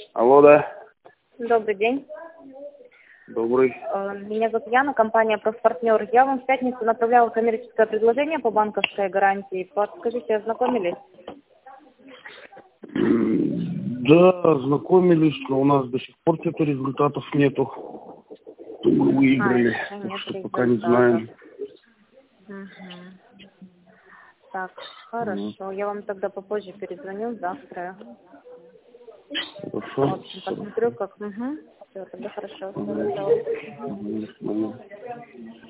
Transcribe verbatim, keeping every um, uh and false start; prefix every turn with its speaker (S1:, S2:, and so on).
S1: Алло, да.
S2: Добрый день.
S1: Добрый.
S2: Э, Меня зовут Яна, компания «Профпартнер». Я вам в пятницу направляла коммерческое предложение по банковской гарантии. Подскажите, ознакомились?
S1: М, Да, ознакомились, но у нас до сих пор что-то результатов нету. Мы
S2: А,
S1: выиграли,
S2: еще
S1: так
S2: нет
S1: что пока не
S2: результатов.
S1: знаем.
S2: Мгм. Так,
S1: Мгм.
S2: хорошо. Я вам тогда попозже перезвоню завтра. В
S1: Хорошо.
S2: общем, посмотрю, как... Угу. Все, тогда хорошо. Всего доброго.
S1: Мгм.